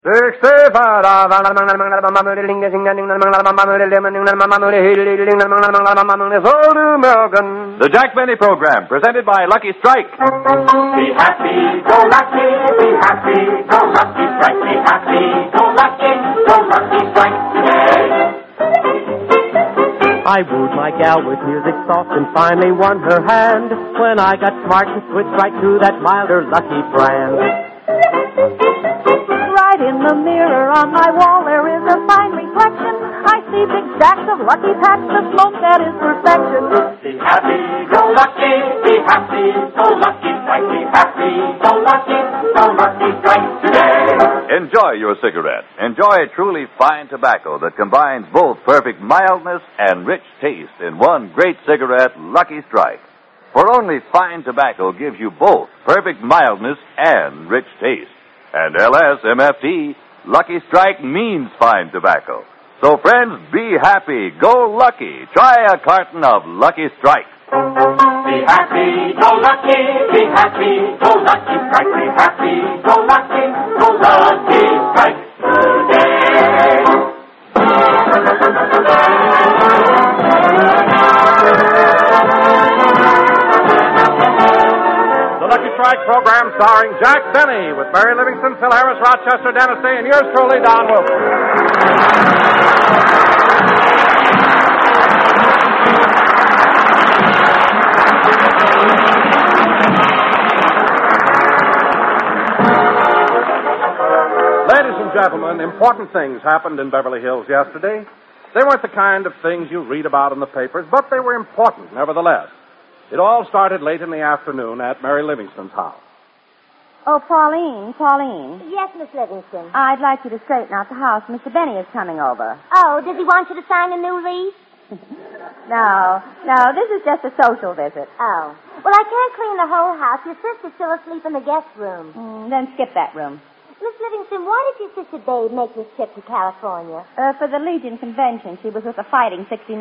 The Jack Benny Program, presented by Lucky Strike. Be happy, go lucky, be happy, go lucky strike, be happy, go lucky strike today. I wooed my gal with music soft and finally won her hand when I got smart and switched right to that milder Lucky brand. Right in the mirror on my wall there is a fine reflection. I see big stacks of Lucky packs, the smoke that is perfection. Be happy, go lucky strike, be happy, go lucky strike today. Enjoy your cigarette. Enjoy truly fine tobacco that combines both perfect mildness and rich taste in one great cigarette, Lucky Strike. For only fine tobacco gives you both perfect mildness and rich taste. And LSMFT, Lucky Strike means fine tobacco. So friends, be happy, go lucky. Try a carton of Lucky Strike. Be happy, go lucky strike, be happy, go lucky strike today. The Lucky Strike program starring Jack Benny with Barry Livingston, Phil Harris, Rochester, Dennis Day, and yours truly, Don Wilson. Ladies and gentlemen, important things happened in Beverly Hills yesterday. They weren't the kind of things you read about in the papers, but they were important nevertheless. It all started late in the afternoon at Mary Livingston's house. Oh, Pauline. Yes, Miss Livingston. I'd like you to straighten out the house. Mr. Benny is coming over. Oh, does he want you to sign a new lease? No, this is just a social visit. Oh. Well, I can't clean the whole house. Your sister's still asleep in the guest room. Then skip that room. Miss Livingston, why did your sister Babe make this trip to California? For the Legion Convention. She was with the Fighting 69.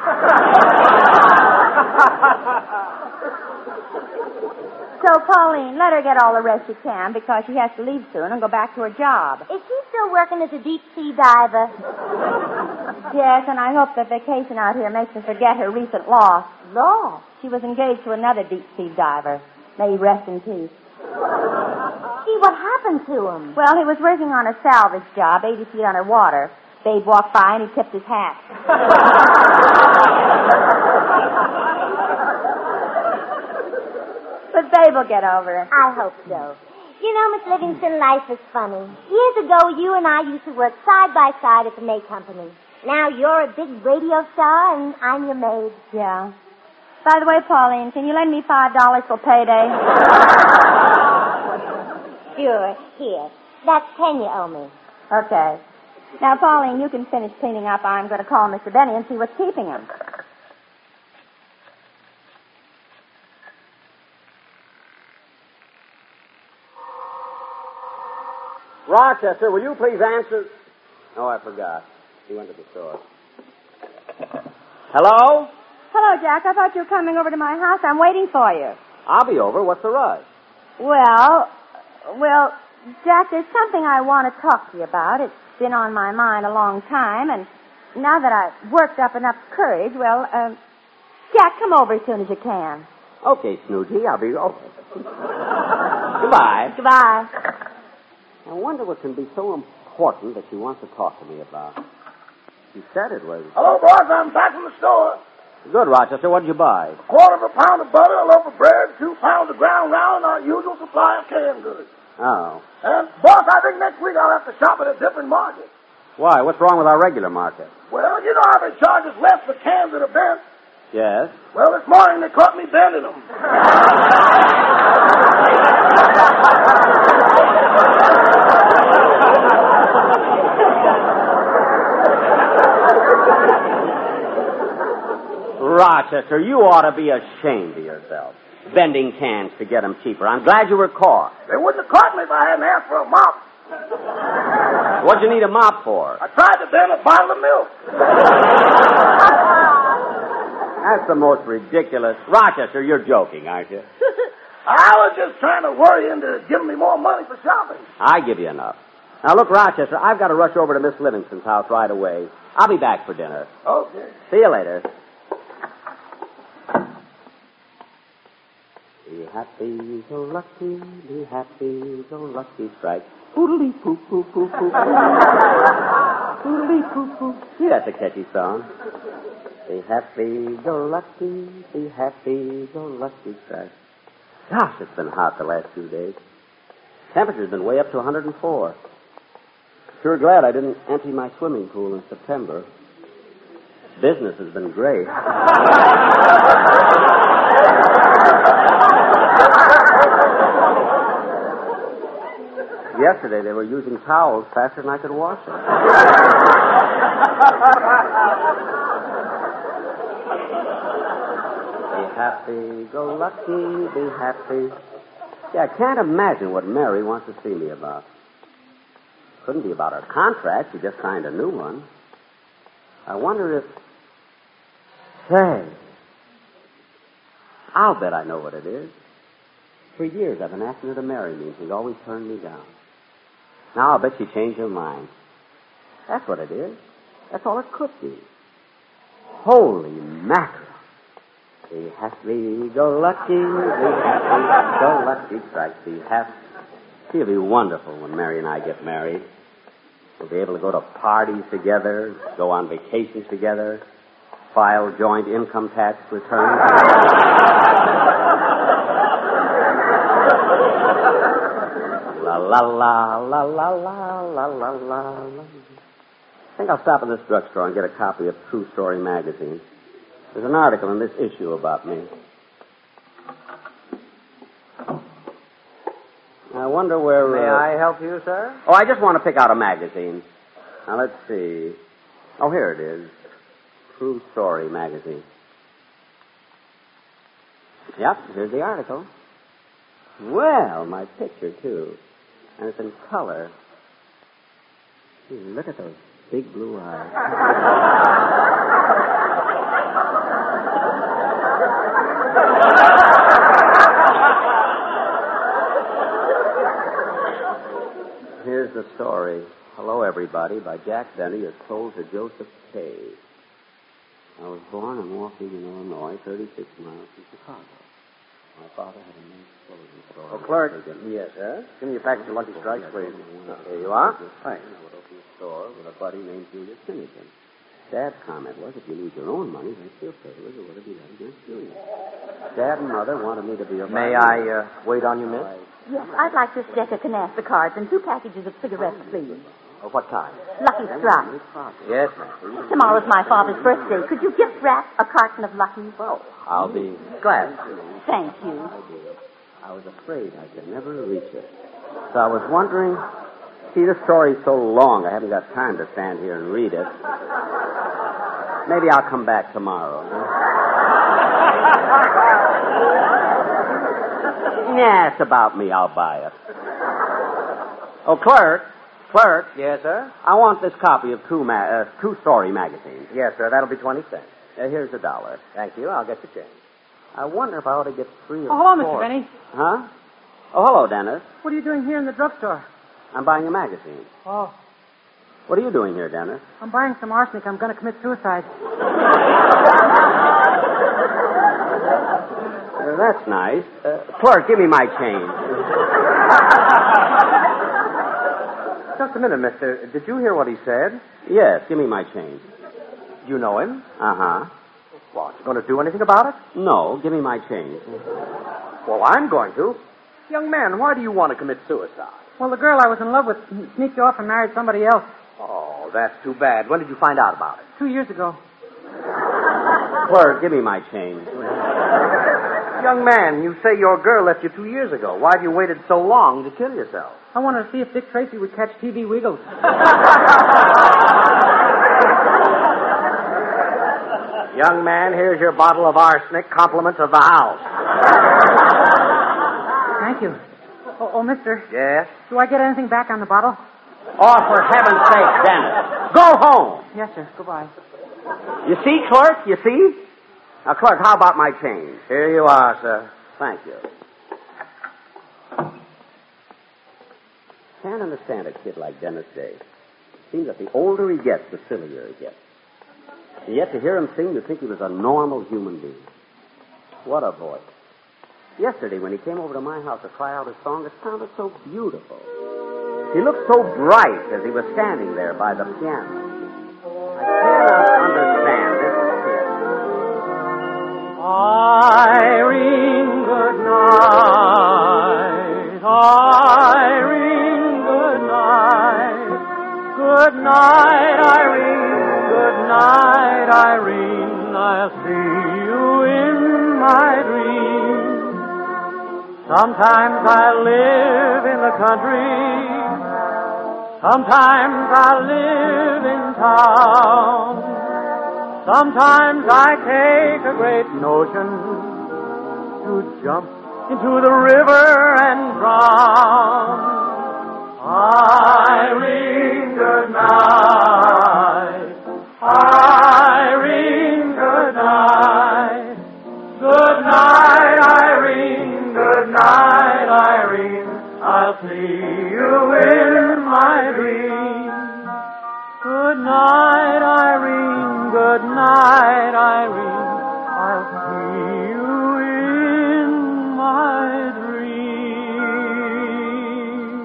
So, Pauline, let her get all the rest she can because she has to leave soon and go back to her job. Is she still working as a deep-sea diver? Yes, and I hope the vacation out here makes her forget her recent loss. Loss? She was engaged to another deep-sea diver. May he rest in peace. Gee, what happened to him? Well, he was working on a salvage job 80 feet underwater. Babe walked by and he tipped his hat. But Babe will get over it. I hope so. You know, Miss Livingston, life is funny. Years ago, you and I used to work side by side at the May Company. Now you're a big radio star and I'm your maid. Yeah. By the way, Pauline, can you lend me $5 for payday? Sure. Here. That's 10 you owe me. Okay. Now, Pauline, you can finish cleaning up. I'm going to call Mr. Benny and see what's keeping him. Rochester, will you please answer? Oh, I forgot. He went to the store. Hello? Hello, Jack. I thought you were coming over to my house. I'm waiting for you. I'll be over. What's the rush? Well, Jack, there's something I want to talk to you about. It's been on my mind a long time, and now that I've worked up enough courage, Jack, come over as soon as you can. Okay, Snooty, I'll be over. Goodbye. Goodbye. I wonder what can be so important that she wants to talk to me about. She said it was... Hello, boys. I'm back from the store. Good, Rochester. What did you buy? A quarter of a pound of butter, a loaf of bread, 2 pounds of ground round, and our usual supply of canned goods. Oh. And, boss, I think next week I'll have to shop at a different market. Why? What's wrong with our regular market? Well, you know how they charge us less for cans that are bent? Yes. Well, this morning they caught me bending them. Rochester, you ought to be ashamed of yourself. Bending cans to get them cheaper. I'm glad you were caught. They wouldn't have caught me if I hadn't asked for a mop. What'd you need a mop for? I tried to bend a bottle of milk. That's the most ridiculous... Rochester, you're joking, aren't you? I was just trying to worry you into giving me more money for shopping. I give you enough. Now, look, Rochester, I've got to rush over to Miss Livingston's house right away. I'll be back for dinner. Okay. See you later. Be happy, go lucky, be happy, go lucky, strike. Poodly poo poo poo poo. Poodly poo poo. See, that's a catchy song. Be happy, go lucky, be happy, go lucky, strike. Gosh, it's been hot the last few days. Temperature's been way up to 104. Sure glad I didn't empty my swimming pool in September. Business has been great. Yesterday they were using towels faster than I could wash them. Be happy, go lucky, be happy. Yeah, I can't imagine what Mary wants to see me about. Couldn't be about her contract. She just signed a new one. I wonder if... Say, I'll bet I know what it is. For years I've been asking her to marry me, and she's always turned me down. Now I'll bet she changed her mind. That's what it is. That's all it could be. Holy mackerel. Be happy, go lucky, be happy, go lucky, strike, be happy. It'll be wonderful when Mary and I get married. We'll be able to go to parties together, go on vacations together, file joint income tax returns. La la la la la la la la la. I think I'll stop at this drugstore and get a copy of True Story magazine. There's an article in this issue about me. I wonder where... May I help you, sir? Oh, I just want to pick out a magazine. Now, let's see. Oh, here it is. True Story magazine. Yep, here's the article. Well, my picture, too. And it's in color. Gee, look at those big blue eyes. Here's the story. Hello, Everybody, by Jack Benny, as told to Joseph K. I was born in Waukegan, Illinois, 36 miles from Chicago. My father had a nice clothing store. Oh, clerk. Yes, sir? Give me a package of Lucky Strikes, please. Here you are. Thanks. I would open a store with a buddy named Julius Finnegan. Dad's comment was, if you lose your own money, then steal favors or whatever you have against Julius. Dad and Mother wanted me to be a... May I wait on you, miss? Yes, I'd like this deck of canasta cards and 2 packages of cigarettes, please. What time? Lucky Strike. Yes, ma'am. Tomorrow's my father's birthday. Could you gift wrap a carton of Lucky? Well, I'll be... glad. Thank you. I was afraid I could never reach it. So I was wondering... See, the story's so long, I haven't got time to stand here and read it. Maybe I'll come back tomorrow. Yeah, it's about me. I'll buy it. Oh, clerk. Clerk. Yes, sir? I want this copy of True Story magazine. Yes, sir. That'll be 20 cents. Here's $1. Thank you. I'll get the change. I wonder if I ought to get 3 or 4. Oh, hello, Mr. Benny. Huh? Oh, hello, Dennis. What are you doing here in the drugstore? I'm buying a magazine. Oh, What are you doing here, Dennis? I'm buying some arsenic. I'm going to commit suicide. That's nice. Clerk, give me my change. Just a minute, mister. Did you hear what he said? Yes, give me my change. You know him? Uh-huh. Well, aren't you going to do anything about it? No, give me my change. Well, I'm going to. Young man, why do you want to commit suicide? Well, the girl I was in love with sneaked off and married somebody else Oh, that's too bad. When did you find out about it? 2 years ago. Clerk, give me my change. Young man, you say your girl left you 2 years ago. Why have you waited so long to kill yourself? I wanted to see if Dick Tracy would catch TV Wiggles. Young man, here's your bottle of arsenic, compliments of the house. Thank you. Oh, mister. Yes? Do I get anything back on the bottle? Oh, for heaven's sake, Dennis. Go home. Yes, sir. Goodbye. You see, clerk? You see? Now, clerk, how about my change? Here you are, sir. Thank you. can't understand a kid like Dennis Day. Seems that the older he gets, the sillier he gets. And yet to hear him sing, you'd think he was a normal human being. What a voice. Yesterday, when he came over to my house to try out his song, it sounded so beautiful. He looked so bright as he was standing there by the piano. I cannot understand this kid. Irene, good night. Irene, good night. Good night, Irene. Good night, Irene. I'll see you in my dreams. Sometimes I live in the country. Sometimes I live in town. Sometimes I take a great notion to jump into the river and drown. Irene, good night. Irene, good night. Good night, Irene. Good night, Irene. I'll see you in my dreams. Good night, Irene. Good night, Irene. I'll see you in my dreams.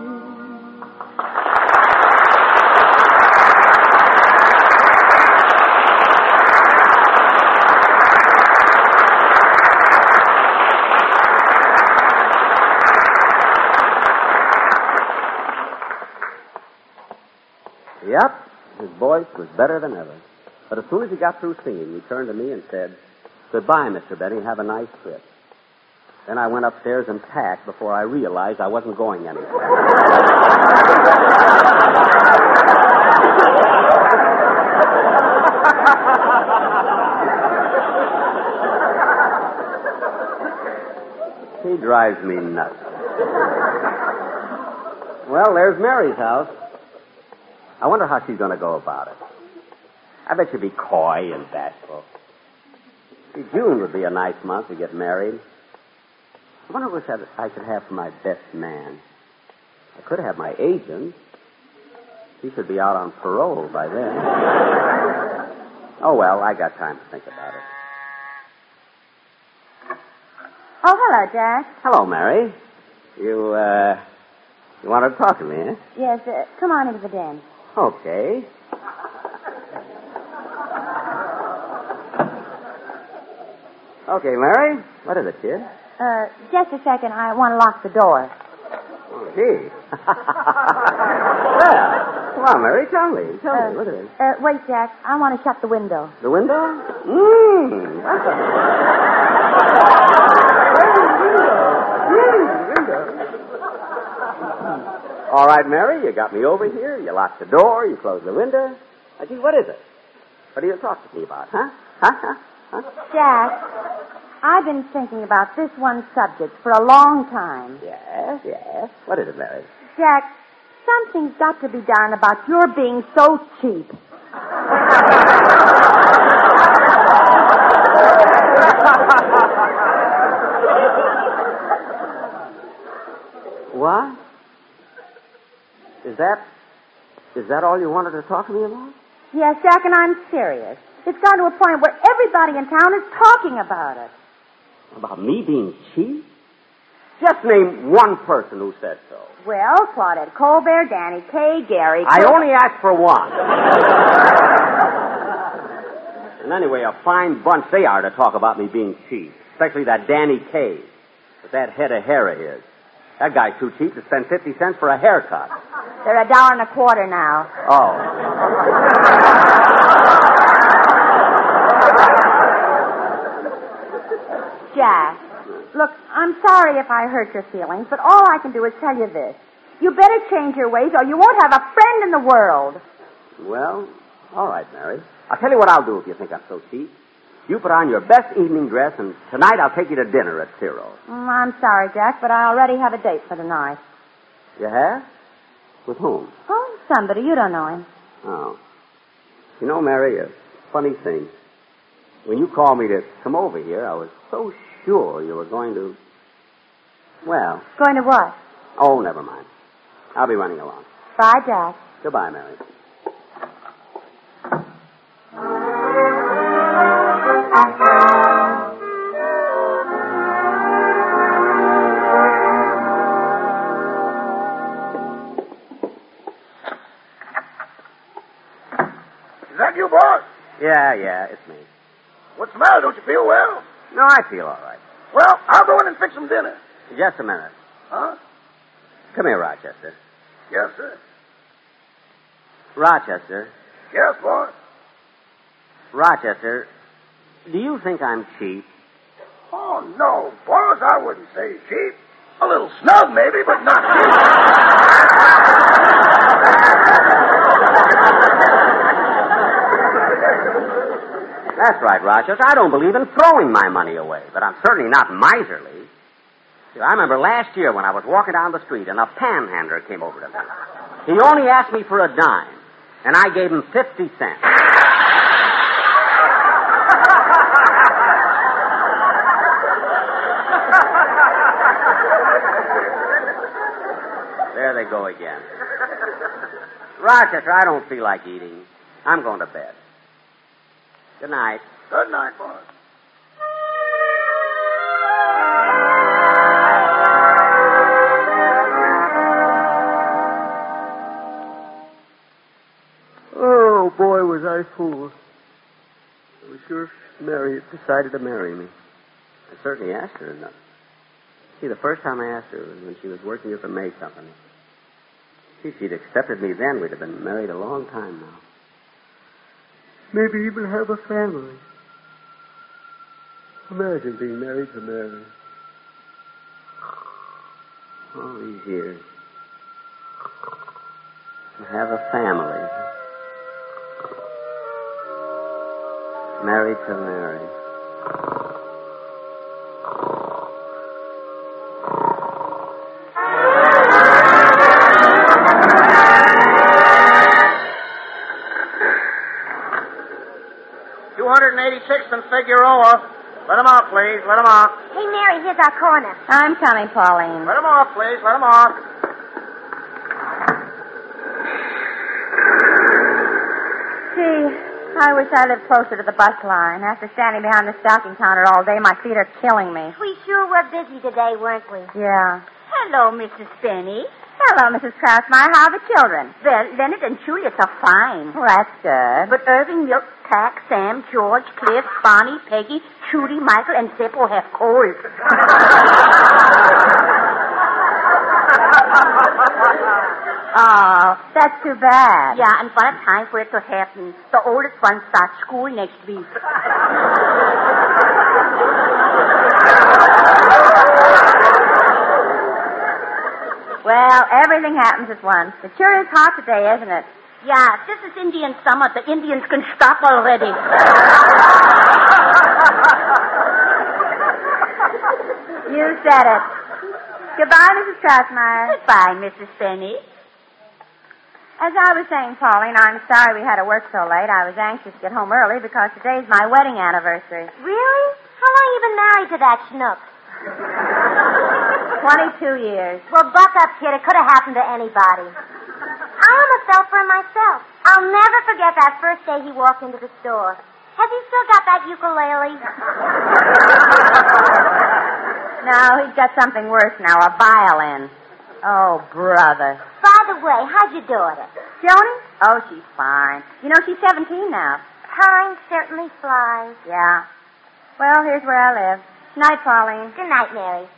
Yep, his voice was better than ever. But as soon as he got through singing, he turned to me and said, "Goodbye, Mr. Benny. Have a nice trip." Then I went upstairs and packed before I realized I wasn't going anywhere. He drives me nuts. Well, there's Mary's house. I wonder how she's going to go about it. I bet she'll be coy and bashful. See, June would be a nice month to get married. I wonder what I could have for my best man. I could have my agent. He should be out on parole by then. Oh, well, I got time to think about it. Oh, hello, Jack. Hello, Mary. You wanted to talk to me, eh? Yes, come on into the den. Okay. Okay, Mary. What is it, kid? Just a second. I want to lock the door. Oh, gee. Well, come on, Mary. Tell me. Tell me. What is it? Wait, Jack. I want to shut the window. The window? All right, Mary, you got me over here. You locked the door. You closed the window. Now, gee, what is it? What are you talking to me about, huh? Huh? Jack, I've been thinking about this one subject for a long time. Yes, yes. What is it, Mary? Jack, something's got to be done about your being so cheap. What? Is that all you wanted to talk to me about? Yes, Jack, and I'm serious. It's gone to a point where everybody in town is talking about it. About me being cheap? Just name one person who said so. Well, Claudette Colbert, Danny Kaye, Gary... I only asked for one. And anyway, a fine bunch they are to talk about me being cheap. Especially that Danny Kaye. With that head of hair of his. That guy's too cheap to spend 50 cents for a haircut. They're $1.25 now. Oh. Jack, look, I'm sorry if I hurt your feelings, but all I can do is tell you this. You better change your ways or you won't have a friend in the world. Well, all right, Mary. I'll tell you what I'll do if you think I'm so cheap. You put on your best evening dress, and tonight I'll take you to dinner at Ciro's. I'm sorry, Jack, but I already have a date for tonight. You have? With whom? Oh, somebody. You don't know him. Oh. You know, Mary, a funny thing. When you called me to come over here, I was so sure you were going to... Well... Going to what? Oh, never mind. I'll be running along. Bye, Jack. Goodbye, Mary. Is that you, boss? Yeah, it's me. What's the matter? Don't you feel well? No, I feel all right. Well, I'll go in and fix some dinner. Just a minute. Huh? Come here, Rochester. Yes, sir. Rochester. Yes, boss. Rochester, do you think I'm cheap? Oh, no, boss, I wouldn't say cheap. A little snug, maybe, but not cheap. That's right, Rochester. I don't believe in throwing my money away, but I'm certainly not miserly. See, I remember last year when I was walking down the street and a panhandler came over to me. He only asked me for a dime, and I gave him 50 cents. There they go again. Rochester, I don't feel like eating. I'm going to bed. Good night. Good night, boss. Oh, boy, was I fooled. I was sure Mary had decided to marry me. I certainly asked her enough. See, the first time I asked her was when she was working at the May Company. See, if she'd accepted me then, we'd have been married a long time now. Maybe even have a family. Imagine being married to Mary. All these years. And have a family. Married to Mary. And Figueroa. Let him off, please. Let him off. Hey, Mary, here's our corner. I'm coming, Pauline. Let him off, please. Let him off. Gee, I wish I lived closer to the bus line. After standing behind the stocking counter all day, my feet are killing me. We sure were busy today, weren't we? Yeah. Hello, Mrs. Penny. Hello, Mrs. Kraftmeyer. How are the children? Well, Leonard and Julius are fine. Well, that's good. But Irving, Milk, Tack, Sam, George, Cliff, Bonnie, Peggy, Trudy, Michael, and Zeppo have colds. Oh, that's too bad. Yeah, and what a time for it to happen. The oldest one starts school next week. Well, everything happens at once. It sure is hot today, isn't it? Yeah, this is Indian summer. The Indians can stop already. You said it. Goodbye, Mrs. Kraftmeyer. Goodbye, Mrs. Penny. As I was saying, Pauline, I'm sorry we had to work so late. I was anxious to get home early because today's my wedding anniversary. Really? How long you been married to that schnook? 22 years. Well, buck up, kid. It could have happened to anybody. I almost fell for him myself. I'll never forget that first day he walked into the store. Has he still got that ukulele? No, he's got something worse now, a violin. Oh, brother. By the way, how'd you do it? Joni? Oh, she's fine. You know, she's 17 now. Time certainly flies. Yeah. Well, here's where I live. Night, Pauline. Good night, Mary.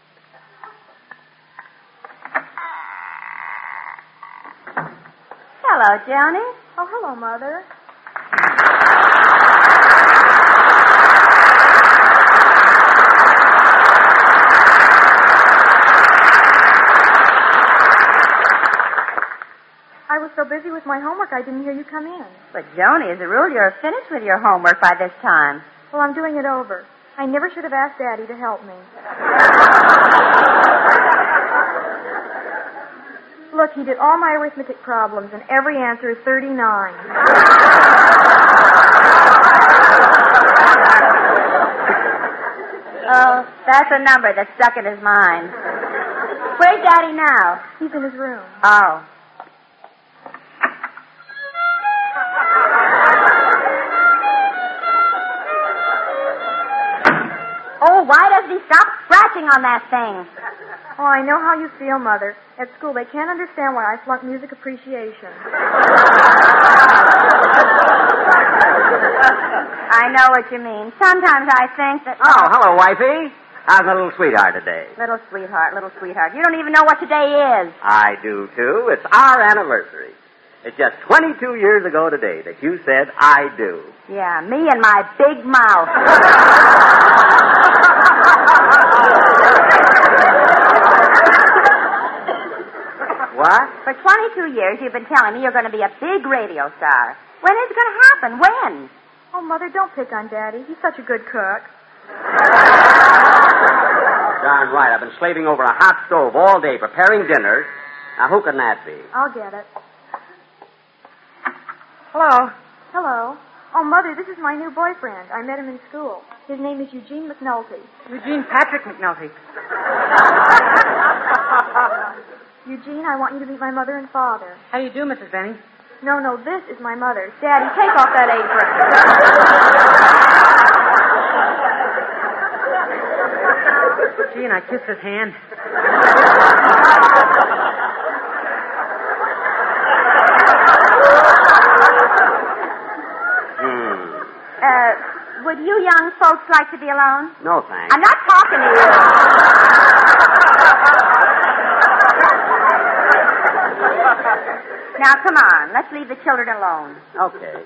Hello, Joni. Oh, hello, Mother. I was so busy with my homework, I didn't hear you come in. But, Joni, as a rule, you're finished with your homework by this time. Well, I'm doing it over. I never should have asked Daddy to help me. Look, he did all my arithmetic problems, and every answer is 39. Oh, that's a number that stuck in his mind. Where's Daddy now? He's in his room. Oh. Oh, why doesn't he stop scratching on that thing? Oh, I know how you feel, Mother. At school, they can't understand why I flunked music appreciation. I know what you mean. Sometimes I think that... Oh, hello, wifey. How's my little sweetheart today? Little sweetheart. You don't even know what today is. I do, too. It's our anniversary. It's just 22 years ago today that you said, I do. Yeah, me and my big mouth. What? For 22 years, you've been telling me you're going to be a big radio star. When is it going to happen? When? Oh, Mother, don't pick on Daddy. He's such a good cook. Darn right. I've been slaving over a hot stove all day preparing dinner. Now, who can that be? I'll get it. Hello. Hello. Oh, Mother, this is my new boyfriend. I met him in school. His name is Eugene McNulty. Eugene Patrick McNulty. Eugene, I want you to meet my mother and father. How do you do, Mrs. Benny? No, this is my mother. Daddy, take off that apron. Gee, and I kissed his hand. Would you young folks like to be alone? No, thanks. I'm not talking to you. Now, come on. Let's leave the children alone. Okay.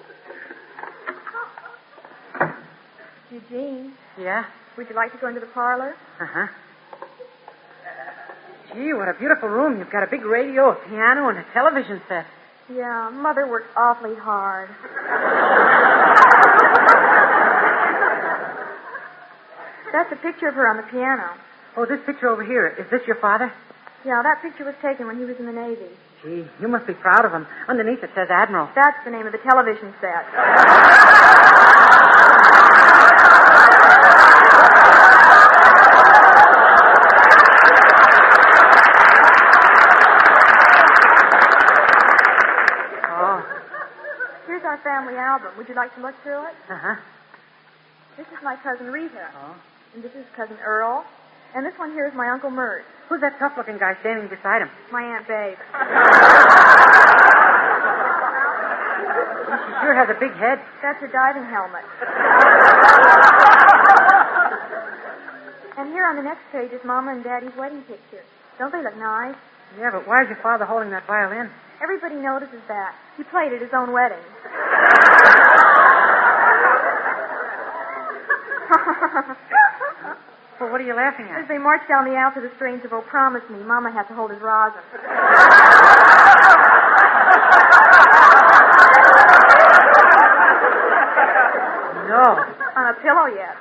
Eugene, Yeah? would you like to go into the parlor? Uh-huh. Gee, what a beautiful room. You've got a big radio, a piano, and a television set. Yeah, Mother works awfully hard. That's a picture of her on the piano. Oh, this picture over here. Is this your father? Yeah, that picture was taken when he was in the Navy. Gee, you must be proud of him. Underneath it says Admiral. That's the name of the television set. Here's our family album. Would you like to look through it? Uh-huh. This is my cousin Rita. Oh. And this is cousin Earl. And this one here is my Uncle Mert. Who's that tough-looking guy standing beside him? My Aunt Babe. She sure has a big head. That's her diving helmet. And here on the next page is Mama and Daddy's wedding picture. Don't they look nice? Yeah, but why is your father holding that violin? Everybody notices that. He played at his own wedding. Well, what are you laughing As at? they marched down the aisle to the strains of Oh Promise Me, Mama had to hold his rosin. No. On a pillow yet.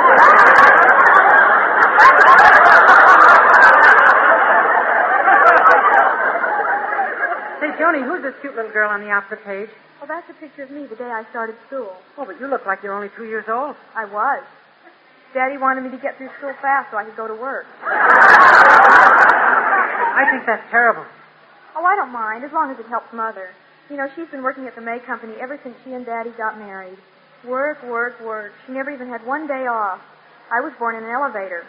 Say, Joni, who's this cute little girl on the opposite page? Well, that's a picture of me the day I started school. Oh, but you look like you're only 2 years old. I was. Daddy wanted me to get through school fast so I could go to work. I think that's terrible. Oh, I don't mind, as long as it helps Mother. You know, she's been working at the May Company ever since she and Daddy got married. Work, work, work. She never even had one day off. I was born in an elevator.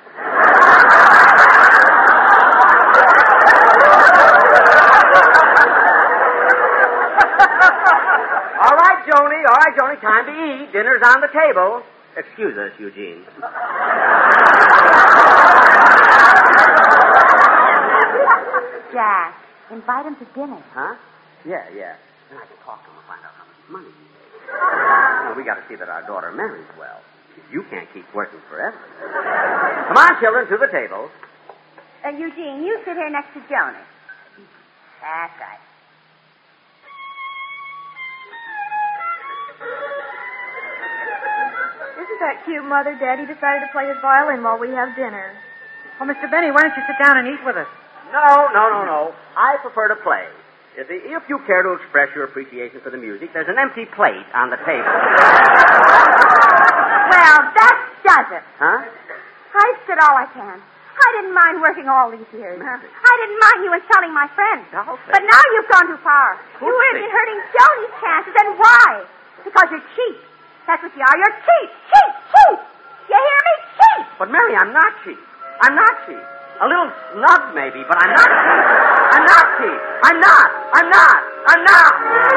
All right, Joni, time to eat. Dinner's on the table. Excuse us, Eugene. Jack, invite him to dinner. Huh? Yeah. Then I can talk to him and find out how much money he makes. Well, we got to see that our daughter marries well. You can't keep working forever. Come on, children, to the table. Eugene, you sit here next to Joni. That's right. Isn't that cute, Mother? Daddy decided to play his violin while we have dinner. Oh, Mr. Benny, why don't you sit down and eat with us? No. I prefer to play. If you care to express your appreciation for the music, there's an empty plate on the table. Well, that does it. Huh? I've said all I can. I didn't mind working all these years. Mary. I didn't mind you insulting my friends. Now, But now you've gone too far. You would have Tootsie. been hurting Joni's chances, and why? Because you're cheap. That's what you are. You're cheap, cheap, cheap. You hear me? Cheap. But, Mary, I'm not cheap. I'm not cheap. A little snug, maybe, but I'm not cheap. I'm not cheap. I'm not. I'm not. I'm not.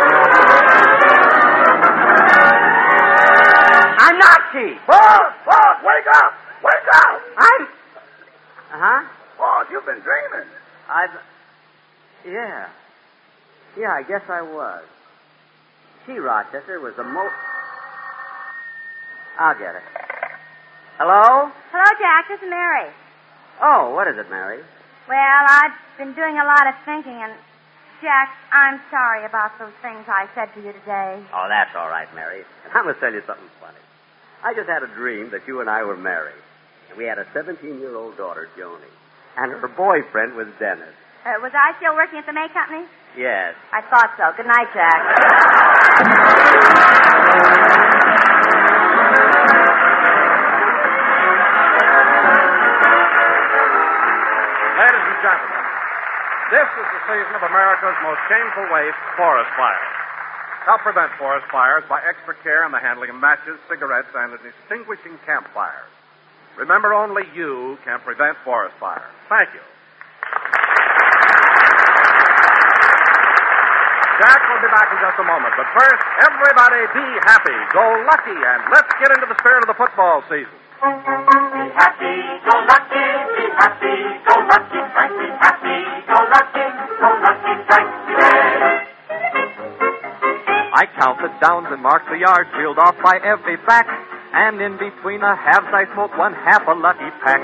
I'm not cheap. Boss, wake up! Wake up! Huh? Boss, you've been dreaming. Yeah. Yeah, I guess I was. Gee, Rochester was the most... I'll get it. Hello? Hello, Jack. This is Mary. Oh, what is it, Mary? Well, I've been doing a lot of thinking, and, Jack, I'm sorry about those things I said to you today. Oh, that's all right, Mary. I'm going to tell you something funny. I just had a dream that you and I were married. And we had a 17-year-old daughter, Joni. And her boyfriend was Dennis. Was I still working at the May Company? Yes. I thought so. Good night, Jack. Ladies and gentlemen, this is the season of America's most shameful waste, forest fires. Help prevent forest fires by extra care in the handling of matches, cigarettes, and extinguishing campfires. Remember, only you can prevent forest fires. Thank you. Jack will be back in just a moment, but first, everybody be happy, go lucky, and let's get into the spirit of the football season. Be happy, go lucky, be happy, go lucky, strike, be happy, go lucky strike today. I counted downs and marked the yards reeled off by every back, and in between the halves I smoked one half a lucky pack.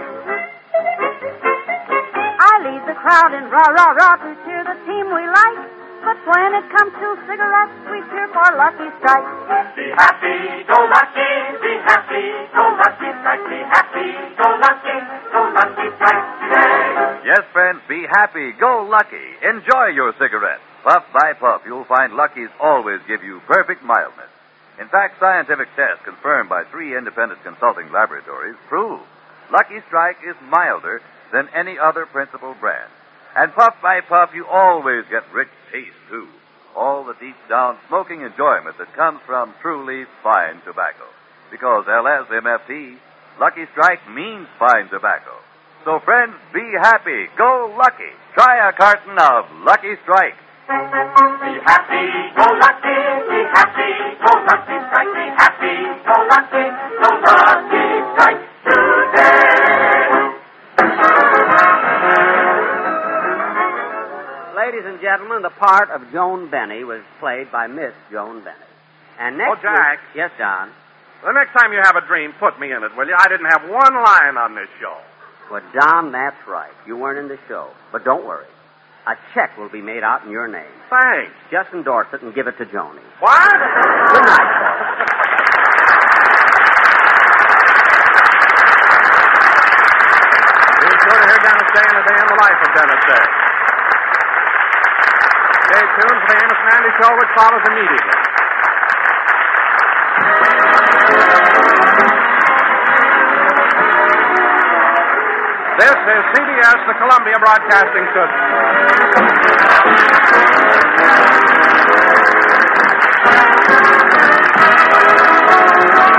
I lead the crowd in rah-rah-rah to cheer the team we like. But when it comes to cigarettes, we cheer for Lucky Strike. Be happy, go lucky, be happy, go lucky strike, be happy, go lucky strike today. Yes, friends, be happy. Go Lucky. Enjoy your cigarette. Puff by puff, you'll find Lucky's always give you perfect mildness. In fact, scientific tests confirmed by 3 independent consulting laboratories prove Lucky Strike is milder than any other principal brand. And puff by puff, you always get rich taste, too. All the deep-down smoking enjoyment that comes from truly fine tobacco. Because LSMFT, Lucky Strike means fine tobacco. So, friends, be happy. Go Lucky. Try a carton of Lucky Strike. Be happy, go lucky, be happy, go lucky strike, be happy, go lucky strike today. Ladies and gentlemen, the part of Joan Benny was played by Miss Joan Benny. And next Jack. week... Yes, John? The next time you have a dream, put me in it, will you? I didn't have one line on this show. Well, John, that's right. You weren't in the show. But don't worry. A check will be made out in your name. Thanks. Just endorse it and give it to Joni. What? Good night, folks. Be sure to hear Dennis Day in a day in the life of Dennis Day. Stay tuned for the Amos and Andy Show, which follows immediately. This is CBS, the Columbia Broadcasting System.